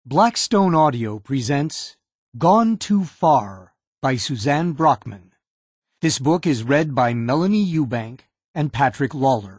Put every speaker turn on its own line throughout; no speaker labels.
Blackstone Audio presents Gone Too Far by Suzanne Brockmann. This book is read by Melanie Eubank and Patrick Lawler.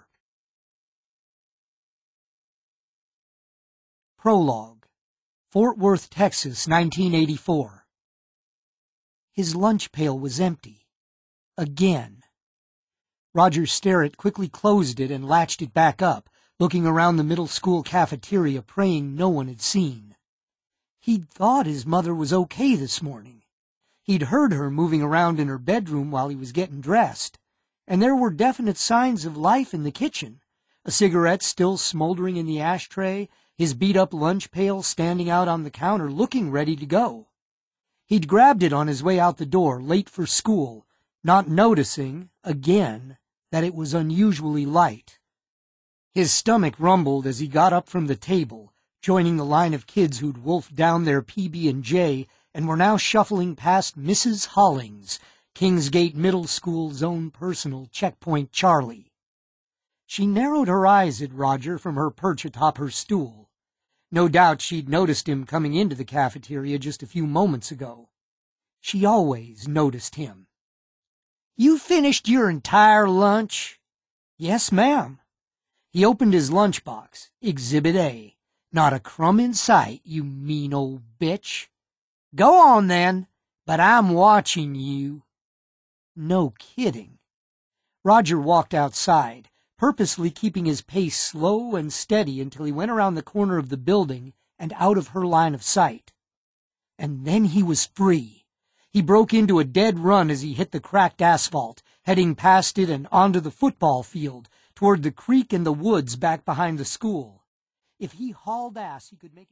Prologue. Fort Worth, Texas, 1984. His lunch pail was empty. Again. Roger Sterrett quickly closed it and latched it back up, looking around the middle school cafeteria, praying no one had seen. He'd thought his mother was okay this morning. He'd heard her moving around in her bedroom while he was getting dressed, and there were definite signs of life in the kitchen. A cigarette still smoldering in the ashtray, his beat-up lunch pail standing out on the counter looking ready to go. He'd grabbed it on his way out the door, late for school, not noticing, again, that it was unusually light. His stomach rumbled as he got up from the table, joining the line of kids who'd wolfed down their PB&J and were now shuffling past Mrs. Hollings, Kingsgate Middle School's own personal Checkpoint Charlie. She narrowed her eyes at Roger from her perch atop her stool. No doubt she'd noticed him coming into the cafeteria just a few moments ago. She always noticed him. "You finished your entire lunch?" "Yes, ma'am." He opened his lunchbox, Exhibit A. "Not a crumb in sight, you mean old bitch." "Go on, then, but I'm watching you." No kidding. Roger walked outside, purposely keeping his pace slow and steady until he went around the corner of the building and out of her line of sight. And then he was free. He broke into a dead run as he hit the cracked asphalt, heading past it and onto the football field, toward the creek and the woods back behind the school. If he hauled ass, he could make it